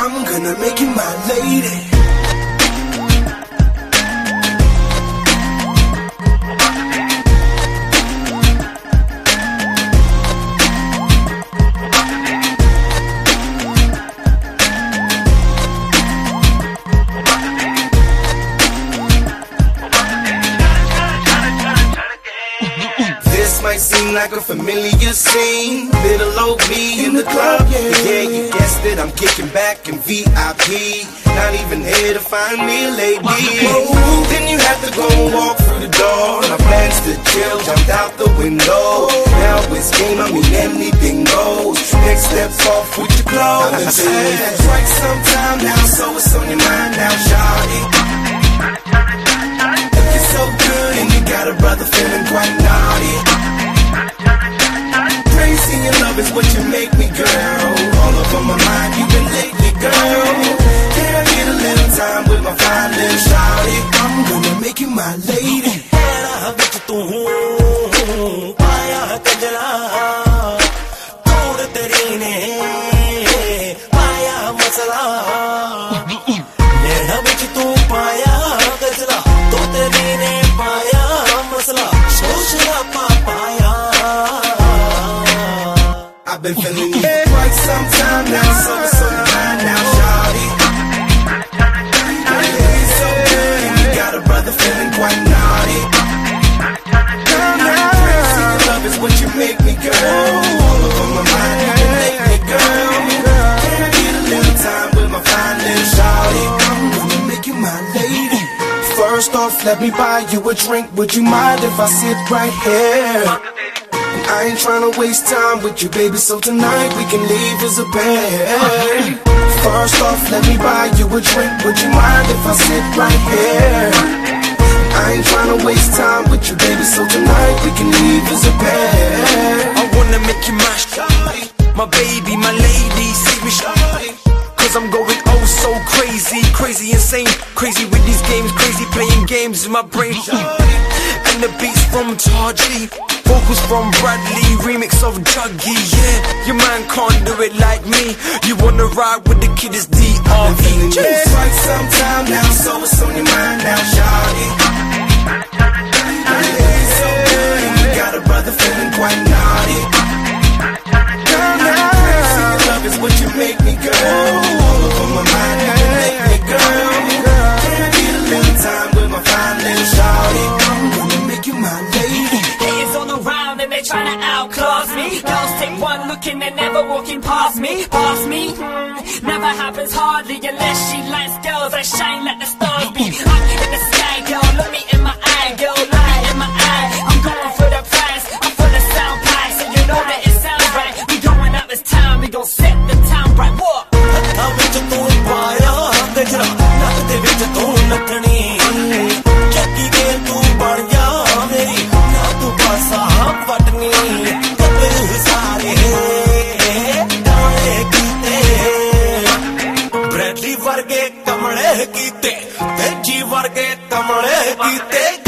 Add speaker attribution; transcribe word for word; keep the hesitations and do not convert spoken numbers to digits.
Speaker 1: I'm gonna make you my lady. This might seem like a familiar scene. Little old me in the club, yeah, yeah, you guessed it, I'm kicking back in V I P. Not even here to find me a lady. Then you have to go and walk through the door. My plans to chill jumped out the window. Now it's game, I mean anything goes. Next step off with your clothes. I've been saying it for quite some time now, so it's on your mind now, shawty. Looking so good and you got a brother feeling quite naughty. Crazy in love is what you make me, girl. All over my mind, you've been lately, girl. Can I get a little time with my fine little shawty? I'm gonna make you my lady. I've been feeling you for quite some time now, so it's on your mind now, shawty. You're so good and you got a brother feeling quite naughty. Crazy in love is what you make me, girl. All over my mind, you can make me, girl. Can I get a little time with my fine little shawty? I'm gonna make you my lady. First off, let me buy you a drink. Would you mind if I sit right here? I ain't tryna waste time with you, baby, so tonight we can leave as a pair. First off, let me buy you a drink. Would you mind if I sit right here? I ain't tryna waste time with you, baby, so tonight we can leave as a pair.
Speaker 2: I wanna make you my shawty, my baby, my lady, see me shawty. Cause I'm going oh so crazy, crazy insane, crazy with these games, crazy playing games in my brain. And the beats from Taji, vocals from Bradley, remix of Juggy, yeah. Your man can't do it like me. You wanna ride with the kid, it's D R E.
Speaker 1: It's quite some time now, so it's on your mind now, shawty. You're so good and you got a brother feeling quite naughty. Crazy in love is what you make me, girl. All over my mind, you can make me, girl. Can I get a little time with my fine little shawty? I'm gonna make you my lady.
Speaker 3: Haters all around and they tryna outclass me. Girls take one look and they're never walking past me. Past me, hmm, never happens hardly unless she likes girls that shine like the stars be. Up in the sky, girl, look me in my eye, girl, look me in my eye. I'm going for the prize, I'm for the sound pie, so you know that it sounds right. We going out this town, we gon' set the town right. What?
Speaker 2: Bradley varge kamale kite, Teji varge kamale kite.